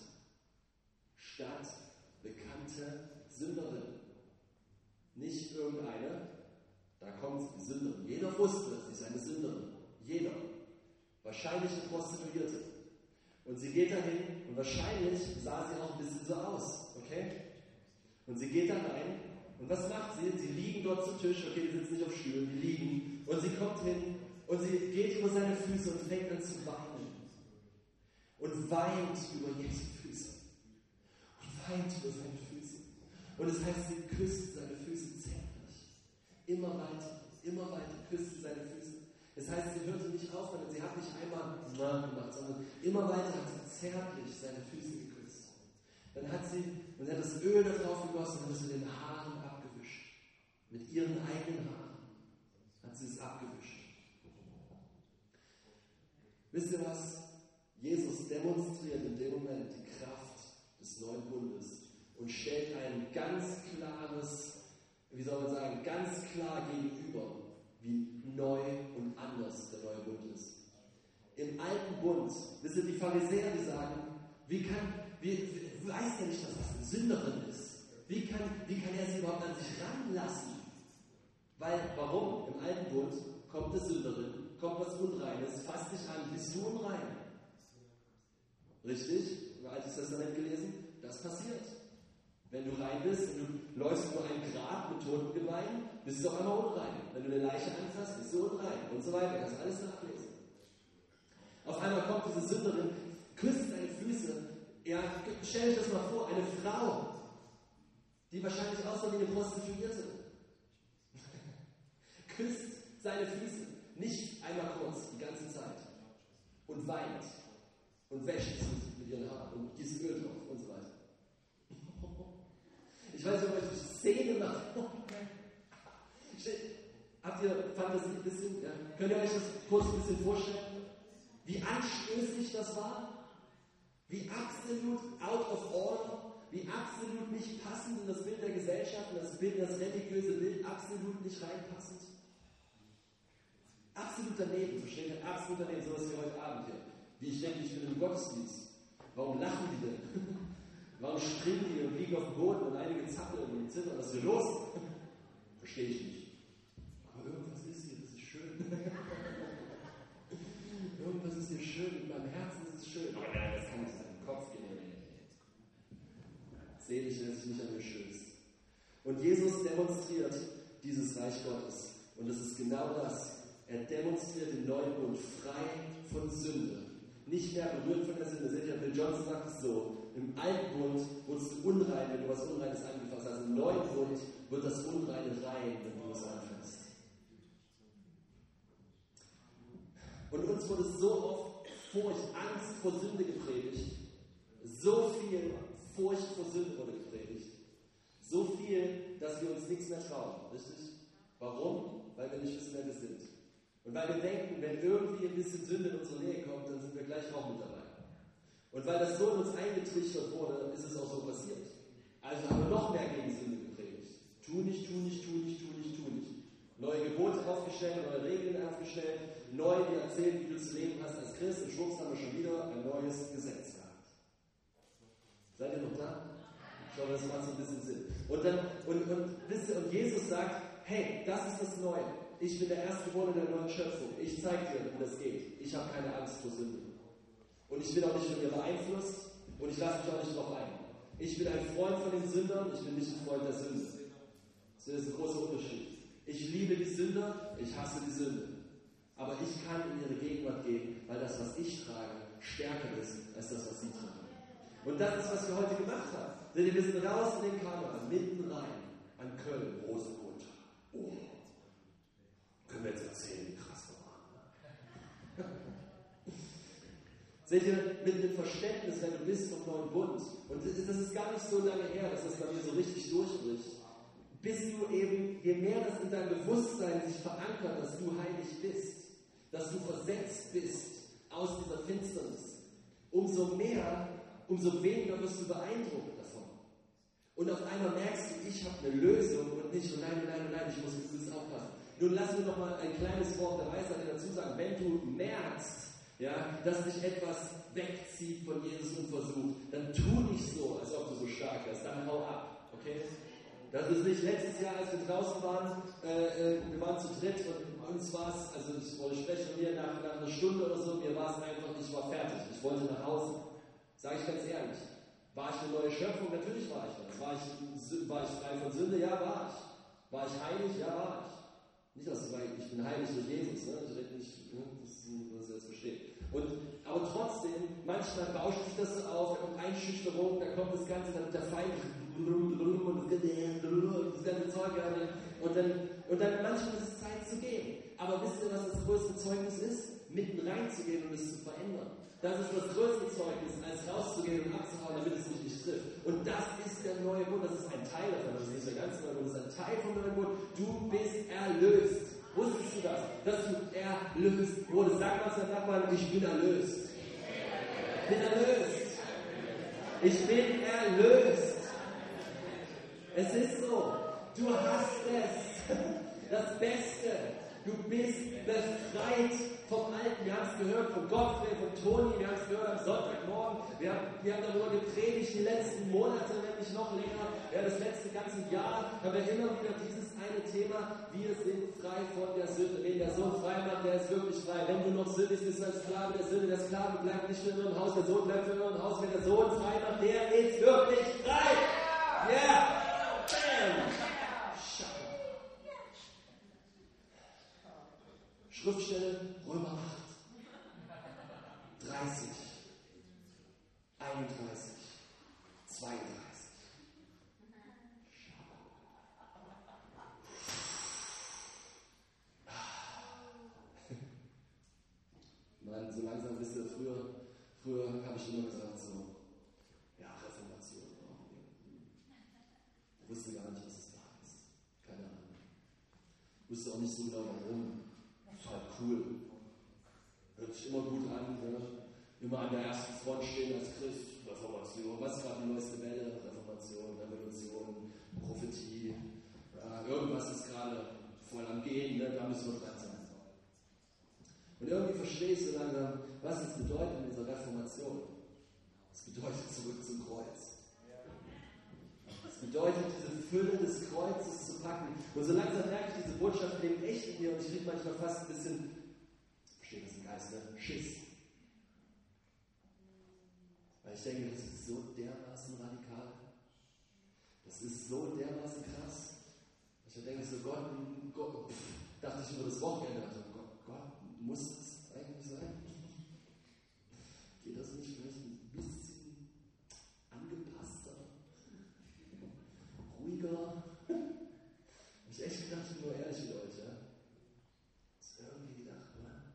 Stadtbekannte Sünderin. Nicht irgendeine, da kommt die Sünderin. Jeder wusste, sie ist eine Sünderin. Jeder. Wahrscheinlich eine Prostituierte. Und sie geht dahin und wahrscheinlich sah sie auch ein bisschen so aus. Okay? Und sie geht da rein. Und was macht sie? Sie liegen dort zu Tisch, okay, die sitzen nicht auf Stühlen, die liegen. Und sie kommt hin und sie geht über seine Füße und fängt an zu weinen. Und weint über Jesu Füße. Und weint über seine Füße. Und es heißt, sie küsst seine Füße zärtlich. Immer weiter, immer weiter küsst sie seine Füße. Das heißt, sie hörte nicht auf, sondern sie hat nicht einmal gemacht, sondern immer weiter hat sie zärtlich seine Füße geküsst. Dann hat sie, und hat das Öl da drauf gegossen und hat es mit den Haaren abgewischt. Mit ihren eigenen Haaren hat sie es abgewischt. Wisst ihr was? Jesus demonstriert in dem Moment die Kraft des neuen Bundes und stellt ein ganz klares, wie soll man sagen, ganz klar gegenüber, wie neu und anders der neue Bund ist. Im alten Bund, wisst ihr, die Pharisäer, die sagen, wie kann, wie, wie, weiß er nicht, dass das eine Sünderin ist? Wie kann, wie kann er sie überhaupt an sich ranlassen? Weil, warum? Im alten Bund kommt eine Sünderin, kommt was Unreines, fasst dich an, bist du unrein? Richtig? Im Altes Testament gelesen? Das passiert. Wenn du rein bist und du läufst nur ein Grab mit Totengebeinen, bist du auf einmal unrein. Wenn du eine Leiche anfasst, bist du unrein und so weiter. Das alles nachlesen. Auf einmal kommt diese Sünderin, küsst deine Füße. Ja, stell dich das mal vor, eine Frau, die wahrscheinlich aussah wie eine Prostituierte, küsst seine Füße. Nicht einmal kurz, die ganze Zeit. Und weint. Und wäscht es mit ihren Haaren und gießt Öl drauf und so weiter. Ich weiß nicht, ob euch die Szene macht. Habt ihr Fantasie ein bisschen? Ja? Könnt ihr euch das kurz ein bisschen vorstellen? Wie anstößig das war? Wie absolut out of order? Wie absolut nicht passend in das Bild der Gesellschaft, in das Bild, das religiöse Bild, absolut nicht reinpassend? Absolut daneben, versteht ihr? Absolut daneben, sowas wie heute Abend hier. Wie ich denke, ich bin im Gottesdienst. Warum lachen die denn? Warum springen die und liegen auf dem Boden und einige zappeln und zittern? Was ist hier los? Verstehe ich nicht. Aber irgendwas ist hier, das ist schön. Irgendwas ist hier schön, in meinem Herzen ist es schön. Aber nein, das kann nicht sein. Im Kopf generiert. Selig, wer sich nicht an mir stößt. Und Jesus demonstriert dieses Reich Gottes. Und das ist genau das. Er demonstriert den neuen Bund frei von Sünde. Nicht mehr berührt von der Sünde. Seht ihr, Bill Johnson sagt es so: Im alten Bund wurdest du unrein, wenn du was Unreines angefasst hast. Im neuen Bund wird das Unreine rein, wenn du es anfasst. Und uns wurde so oft Furcht, Angst vor Sünde gepredigt. So viel Furcht vor Sünde wurde gepredigt. So viel, dass wir uns nichts mehr trauen. Richtig? Warum? Weil wir nicht wissen, wer wir sind. Und weil wir denken, wenn irgendwie ein bisschen Sünde in unsere Nähe kommt, dann sind wir gleich auch mit dabei. Und weil das so in uns eingetrichtert wurde, ist es auch so passiert. Also haben wir noch mehr gegen Sünde gepredigt. Tu nicht, tu nicht, tu nicht, tu nicht, tu nicht. Neue Gebote aufgestellt, neue Regeln aufgestellt, neu dir erzählt, wie du zu leben hast als Christ, und schwupps haben wir schon wieder ein neues Gesetz gehabt. Seid ihr noch da? Ich glaube, das macht so ein bisschen Sinn. Und dann, und, und, wisst ihr, und Jesus sagt, hey, das ist das Neue. Ich bin der Erstgeborene der neuen Schöpfung. Ich zeige dir, wie das geht. Ich habe keine Angst vor Sünde. Und ich bin auch nicht von ihr beeinflusst und ich lasse mich auch nicht drauf ein. Ich bin ein Freund von den Sündern, ich bin nicht ein Freund der Sünde. Das ist ein großer Unterschied. Ich liebe die Sünder, ich hasse die Sünde. Aber ich kann in ihre Gegenwart gehen, weil das, was ich trage, stärker ist als das, was sie tragen. Und das ist, was wir heute gemacht haben. Denn wir sind raus in den Karneval, mitten rein, an Köln, Rosenrot. Oh. Können wir jetzt erzählen, wie krass wir waren. Seht ihr, mit dem Verständnis, wenn du bist vom neuen Bund, und das ist gar nicht so lange her, dass das bei mir so richtig durchbricht, bist du eben, je mehr das in deinem Bewusstsein sich verankert, dass du heilig bist, dass du versetzt bist aus dieser Finsternis, umso mehr, umso weniger wirst du beeindruckt davon. Und auf einmal merkst du, ich habe eine Lösung und nicht, oh nein, oh nein, oh nein, ich muss übrigens aufpassen. Nun lass mir noch mal ein kleines Wort der Weisheit dazu sagen. Wenn du merkst, ja, dass dich etwas wegzieht von Jesus und versucht, dann tu nicht so, als ob du so stark wärst. Dann hau ab, okay? Das ist nicht letztes Jahr, als wir draußen waren, äh, wir waren zu dritt und uns war es, also ich, ich spreche von mir nach, nach einer Stunde oder so, mir war es einfach, ich war fertig, ich wollte nach Hause. Sage ich ganz ehrlich. War ich eine neue Schöpfung? Natürlich war ich das. War ich, war ich frei von Sünde? Ja, war ich. War ich heilig? Ja, war ich. Nicht, dass ich, ich bin heilig durch Jesus, ne? Ich rede nicht, ne? Das, das ihr jetzt versteht. Und, aber trotzdem, manchmal bauscht sich das so auf, da kommt Einschüchterung, da kommt das Ganze, dann der Feind und das ganze Zeug, und dann, und dann manchmal ist es Zeit zu gehen. Aber wisst ihr, was das größte Zeugnis ist? Mitten reinzugehen und es zu verändern. Das ist das größte Zeugnis, als rauszugehen und abzuhauen, damit es mich nicht trifft. Und das ist der neue Bund, das ist ein Teil davon, das ist nicht der ganze neue Bund, das ist ein Teil vom neuen Bund. Du bist erlöst. Wusstest du das? Dass du erlöst wurdest. Sag mal zum Nachbarn, ich bin erlöst. Ich bin erlöst. Ich bin erlöst. Es ist so. Du hast es. Das Beste. Du bist befreit vom Alten. Wir haben es gehört von Gottfried, von Toni, wir haben es gehört am Sonntagmorgen. Wir haben, wir haben darüber gepredigt die letzten Monate, wenn nicht noch länger. Ja, das letzte ganze Jahr haben wir immer wieder dieses eine Thema. Wir sind frei von der Sünde. Wen der Sohn frei macht, der ist wirklich frei. Wenn du noch sündigst, bist du ein Sklave der Sünde. Der Sklave bleibt nicht für immer im Haus, der Sohn bleibt für immer im Haus. Wenn der Sohn frei macht, der ist wirklich frei. Ja! Yeah. Bam! Schriftstelle Römer acht, dreißig, einunddreißig, zweiunddreißig. Mann, so langsam wisst ihr, früher, früher habe ich immer gesagt, so, ja, Reformation brauchen wir. Ich wusste gar nicht, was es da ist. Keine Ahnung. Ich wusste auch nicht so genau, warum. Halt cool. Hört sich immer gut an. Ne? Immer an der ersten Front stehen als Christ. Reformation. Was ist gerade die neueste Welle? Reformation, Revolution, Prophetie. Ja, irgendwas ist gerade voll am Gehen. Ne? Da müssen wir dran sein. Und irgendwie verstehe ich so langsam, was es bedeutet in dieser Reformation. Es bedeutet zurück zum Kreuz. Es bedeutet, diese Fülle des Kreuzes zu packen. Und so langsam merke ich, diese Botschaft lebt echt in mir und ich kriege manchmal fast ein bisschen, versteht das im Geiste, Schiss. Weil ich denke, das ist so dermaßen radikal. Das ist so dermaßen krass. Ich denke so, Gott, Gott pff, dachte ich über das Wochenende, also Gott, Gott, muss das eigentlich sein? Geht das nicht vielleicht ein bisschen angepasster? Ruhiger. Habe ich echt gedacht, ich bin nur ehrlich mit euch, ja? Das ist irgendwie gedacht, ne?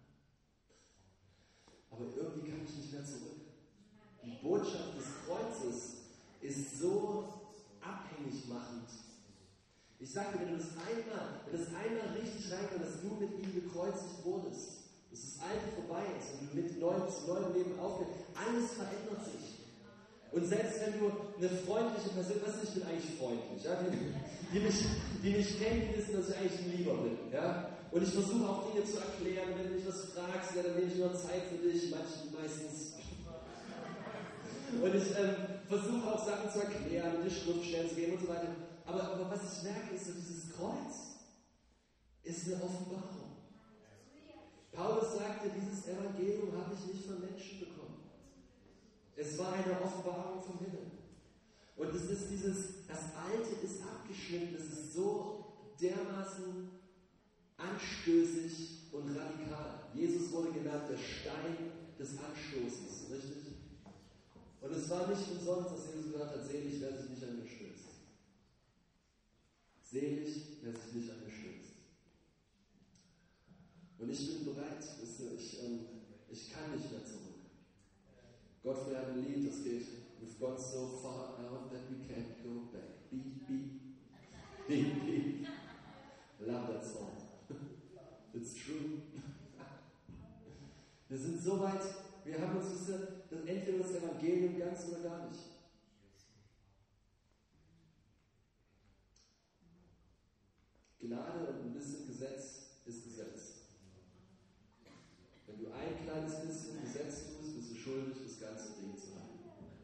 Aber irgendwie kann ich nicht mehr zurück. Die Botschaft des Kreuzes ist so abhängig machend. Ich sage dir, wenn du das einmal, wenn das einmal richtig reinkommt, dass du mit ihm gekreuzigt wurdest, dass das Alte vorbei ist und du mit neuem, zu neuem Leben aufgehst, alles verändert sich. Und selbst wenn du eine freundliche Person, was ich bin eigentlich freundlich, ja? die, die, mich, die mich kennen, die wissen, dass ich eigentlich ein Lieber bin. Ja? Und ich versuche auch Dinge zu erklären, wenn du mich was fragst, ja, dann nehme ich nur Zeit für dich, manchen meistens. Und ich ähm, versuche auch Sachen zu erklären und die Schriftstellen zu geben und so weiter. Aber, aber was ich merke, ist so, dieses Kreuz ist eine Offenbarung. Paulus sagte, dieses Evangelium habe ich nicht von Menschen bekommen. Es war eine Offenbarung vom Himmel. Und es ist dieses, das Alte ist abgeschnitten, es ist so dermaßen anstößig und radikal. Jesus wurde genannt der Stein des Anstoßes, richtig? Und es war nicht umsonst, dass Jesus gesagt hat, selig, wer sich nicht an mir stößt. Selig, wer sich nicht an mir stößt. Und ich bin bereit, ich, ähm, ich kann nicht mehr zurück. Gottfried hat ein Lied, das geht, we've gone so far out that we can't go back. Beep, beep, beep, beep. Love that song. It's true. Wir sind so weit, wir haben uns gesagt, entweder das Evangelium ganz oder gar nicht. Gnade und ein bisschen Gesetz ist Gesetz. Wenn du ein kleines bisschen Gesetz tust, bist du schuldig, das ganze Ding zu haben.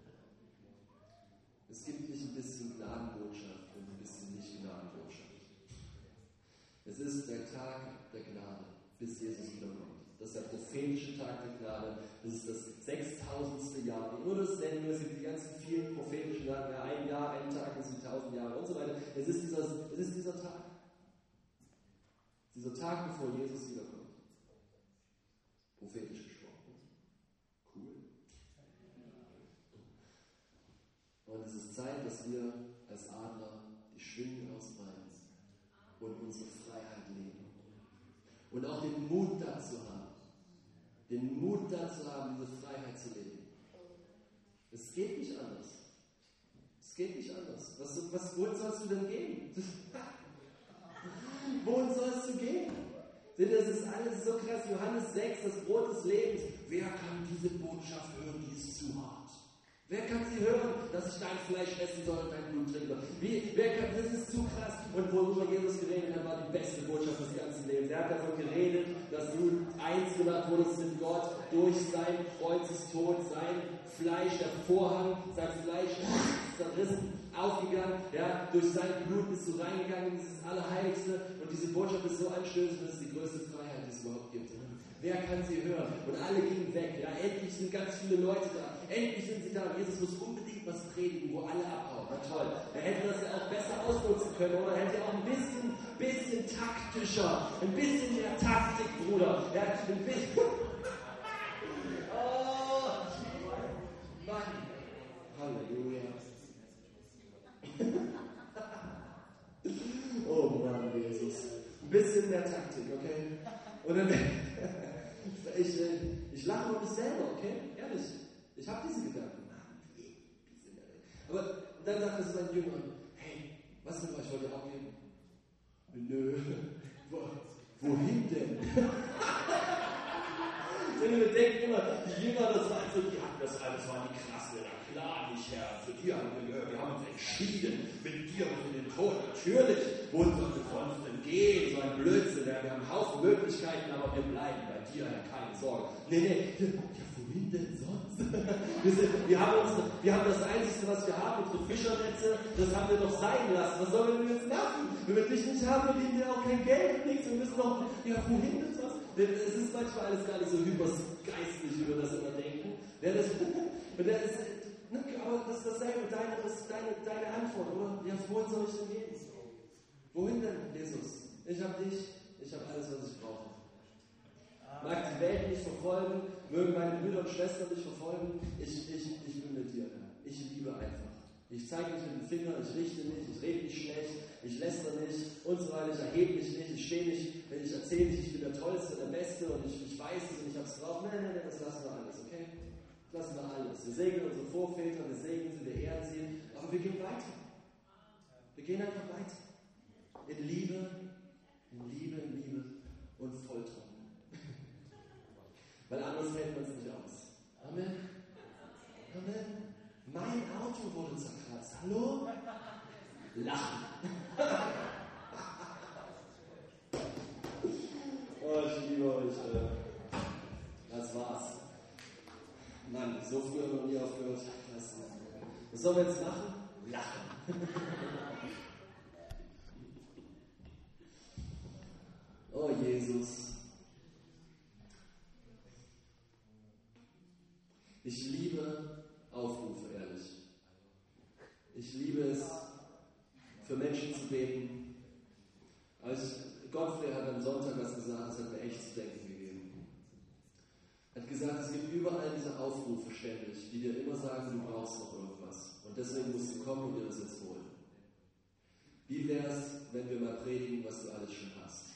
Es gibt nicht ein bisschen Gnadenbotschaft und ein bisschen nicht Gnadenbotschaft. Es ist der Tag der Gnade, bis Jesus wiederkommt. Das ist der prophetische Tag der Gnade. Das ist das sechstausendste Jahr. Wie nur das nennen, es gibt die ganzen vielen prophetischen Tage. Ja, ein Jahr, ein Tag, das sind tausend Jahre und so weiter. Es ist dieser, es ist dieser Tag. Dieser Tag, bevor Jesus wiederkommt. Prophetisch gesprochen. Cool. Und es ist Zeit, dass wir als Adler die Schwingen ausbreiten und unsere Freiheit leben. Und auch den Mut dazu haben. Den Mut dazu haben, diese Freiheit zu leben. Es geht nicht anders. Es geht nicht anders. Was, was, wohin sollst du denn gehen? Wohin sollst du gehen? Das ist alles so krass. Johannes sechs, das Brot des Lebens. Wer kann diese Botschaft hören? Die ist zu hart. Wer kann sie hören, dass ich dein Fleisch essen soll und dein Blut trinken soll? Wie, wer kann, das ist zu krass. Und worüber Jesus geredet hat, war die beste Botschaft des ganzen Lebens. Er hat davon geredet, dass du eins gemacht wurdest mit Gott durch sein Kreuzestod, sein Fleisch, der Vorhang, sein Fleisch zerrissen, aufgegangen. Ja, durch sein Blut bist du reingegangen in dieses Allerheiligste. Und diese Botschaft ist so anstößend, das ist die größte Freiheit, die es überhaupt gibt. Wer kann sie hören? Und alle gingen weg. Ja, endlich sind ganz viele Leute da. Endlich sind sie da. Und Jesus muss unbedingt was predigen, wo alle abhauen. Na toll. Er hätte das ja auch besser ausnutzen können. Oder er hätte auch ein bisschen, bisschen taktischer, ein bisschen mehr Taktik, Bruder. Ja, ein bisschen. Oh, Mann. Halleluja. Oh Mann, Jesus. Ein bisschen mehr Taktik, okay? Und dann, ich, ich lache über mich selber, okay? Ehrlich. Ich habe diese Gedanken. Aber dann sagt es mein Jünger, hey, was mit euch, wollt ihr auch gehen? Nö. Wo, wohin denn? Denn wir denken immer, die Jünger, das war also, die hatten das alles, waren die krasse, na klar, nicht Herr, für die haben wir gehört, wir haben uns entschieden, mit dir und in den Tod, natürlich, wohin sollen wir sonst denn gehen, so ein Blödsinn, ja, wir haben einen Haufen Möglichkeiten, aber wir bleiben bei dir, Herr, keine Sorge. Nee, nee, ja, wohin denn sonst? Wir, sind, wir, haben uns, wir haben das Einzige, was wir haben, unsere Fischernetze, das haben wir doch sein lassen, was sollen wir denn jetzt machen? Wenn wir dich nicht haben, verdienen wir auch kein Geld und nichts, wir müssen doch, ja, wohin denn sonst? Es ist manchmal alles gar nicht so hypergeistlich, wie wir das immer denken. Ja, das, das ist, aber das ist dasselbe, deine, das ist deine, deine Antwort, oder? Ja, wohin soll ich denn gehen? Wohin denn, Jesus? Ich habe dich, ich habe alles, was ich brauche. Mag die Welt nicht verfolgen, mögen meine Brüder und Schwestern nicht verfolgen, ich, ich, ich bin mit dir. Ich liebe einfach. Ich zeige nicht mit dem Finger, ich richte nicht, ich rede nicht schlecht, ich läster nicht und so weiter, ich erhebe mich nicht, ich stehe nicht, wenn ich erzähle nicht, ich bin der Tollste, der Beste und ich, ich weiß es und ich habe es drauf. Nein, nein, nein, das lassen wir alles, okay? Das lassen wir alles. Wir segnen unsere Vorväter, wir segnen sie, wir ehren sie, aber wir gehen weiter. Wir gehen einfach weiter. In Liebe, in Liebe, in Liebe und Volltreu. Weil anders hält man es nicht aus. Amen. Amen. Mein Auto wurde zerkratzt. Hallo? Lachen. Oh, ich liebe euch. Das war's. Mann, so früh haben wir noch nie aufgehört. Was sollen wir jetzt machen? Lachen. Oh, Jesus. Ich liebe Aufrufe, ehrlich. Ich liebe es, für Menschen zu beten. Also Godfrey hat am Sonntag was gesagt, das hat mir echt zu denken gegeben. Er hat gesagt, es gibt überall diese Aufrufe ständig, die dir immer sagen, du brauchst noch irgendwas. Und deswegen musst du kommen und dir das jetzt holen. Wie wäre es, wenn wir mal predigen, was du alles schon hast?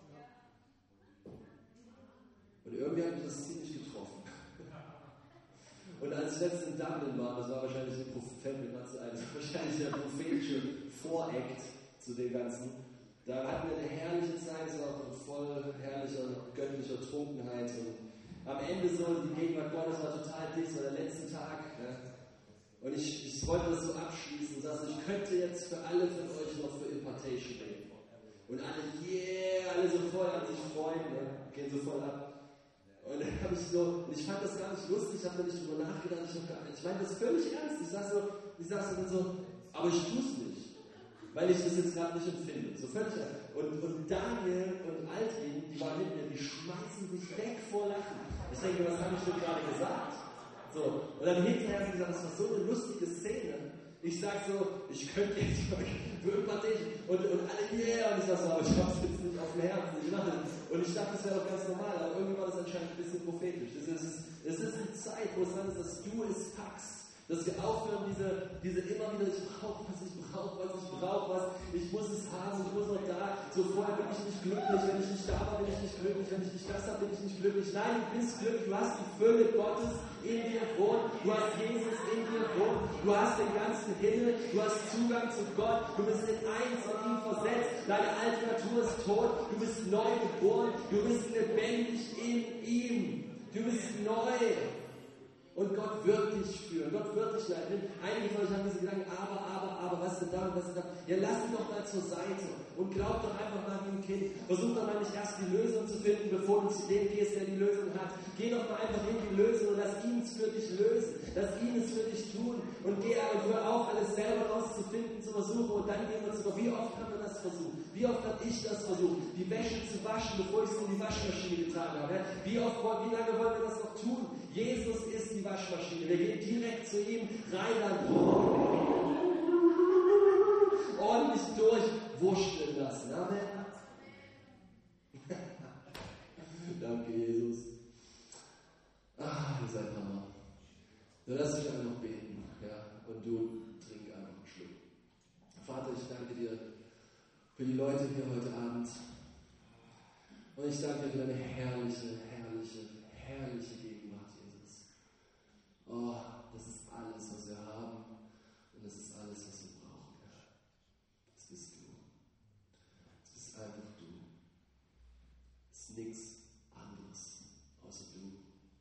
Und irgendwie hat mich das ziemlich getroffen. Und als ich letztens in Dublin war, das war wahrscheinlich ein Prophet, mir gerade ein, das war wahrscheinlich der prophetische Vorakt zu dem Ganzen. Da hatten wir eine herrliche Zeit, es war auch voll herrlicher, göttlicher Trunkenheit. Und am Ende so, die Gegenwart Gottes war total dicht, das war der letzte Tag. Ja. Und ich, ich wollte das so abschließen und sagte, ich könnte jetzt für alle von euch noch für Impartation beten. Und alle, yeah, alle so voll an sich freuen, ne? Gehen so voll ab. Und dann habe ich so, und ich fand das gar nicht lustig, ich habe da nicht drüber nachgedacht, ich, gar nicht, ich meine das völlig ernst. Ich sag so, ich sag so, so, aber ich tue es nicht, weil ich das jetzt gerade nicht empfinde. So völlig ernst. Und, und Daniel und Altrin, die waren mit mir, die schmeißen sich weg vor Lachen. Ich denke, was habe ich denn gerade gesagt? So, und dann hinterher haben sie gesagt, das war so eine lustige Szene. Ich sag so, ich könnte jetzt für dich und, und alle yeah, und ich sag so, aber ich hab's jetzt nicht auf dem Herzen, ich mache das. Und ich dachte, das wäre doch ganz normal, aber irgendwie war das anscheinend ein bisschen prophetisch. Es ist, es ist eine Zeit, wo es dann ist, dass du es packst. Dass wir aufhören, diese, diese immer wieder, ich brauche was, ich brauche was, ich brauche was, ich muss es haben, ich muss noch da. So vorher bin ich nicht glücklich, wenn ich nicht da war, bin ich nicht glücklich, wenn ich nicht das habe, bin ich nicht glücklich. Nein, du bist glücklich, du hast die Fülle Gottes in dir wohnen, du hast Jesus in dir wohnen, du hast den ganzen Himmel, du hast Zugang zu Gott, du bist in eins in ihm versetzt, deine alte Natur ist tot, du bist neu geboren, du bist lebendig in ihm, du bist neu. Und Gott wird dich führen, Gott wird dich leiten. Einige von euch haben diese Gedanken, aber, aber, aber, was ist denn da und was ist denn da? Ja, lass ihn doch mal zur Seite und glaub doch einfach mal wie ein Kind. Versuch doch mal nicht erst die Lösung zu finden, bevor du zu dem gehst, der die Lösung hat. Geh doch mal einfach in die Lösung und lass ihn es für dich lösen. Lass ihn es für dich tun. Und geh und hör auf, alles selber rauszufinden, zu versuchen. Und dann gehen wir zu Gott. Wie oft haben wir das versucht? Wie oft habe ich das versucht? Die Wäsche zu waschen, bevor ich es in die Waschmaschine getan habe. Wie oft, wie lange wollen wir das noch tun? Jesus ist die Waschmaschine. Wir gehen direkt zu ihm, rein dann ordentlich durchwurschteln lassen. Amen. Danke, Jesus. Ah, ihr seid Hammer. Dann lass mich einfach noch beten. Ja? Und du trink einfach einen Schluck. Vater, ich danke dir für die Leute hier heute Abend. Und ich danke dir für deine herrliche, herrliche, herrliche Gegenwart, Jesus. Oh, das ist alles, was wir haben. Und das ist alles, was wir brauchen, Herr. Das bist du. Das bist einfach du. Es ist nichts anderes, außer du.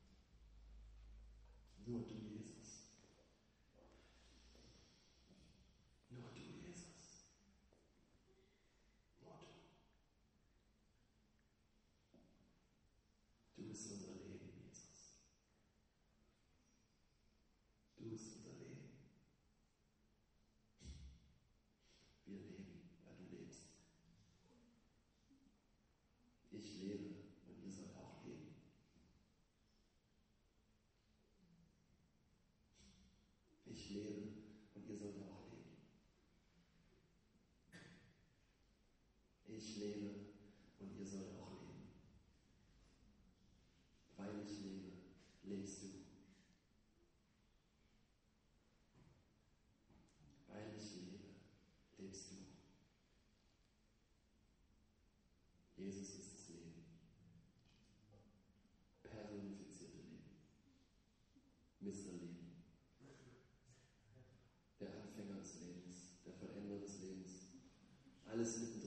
Nur du, Jesus. Nur du, Jesus. Nur du. Du bist unser Leben, Jesus. Du bist unser Leben. Wir leben, weil du lebst. Ich lebe und ihr sollt auch leben. Ich lebe und ihr sollt auch leben. Ich lebe und ihr sollt auch leben. Weil ich lebe, lebst du. Weil ich lebe, lebst du. Jesus ist das Leben. Personifizierte Leben. Mister Leben. Der Anfänger des Lebens, der Vollender des Lebens. Alles mitten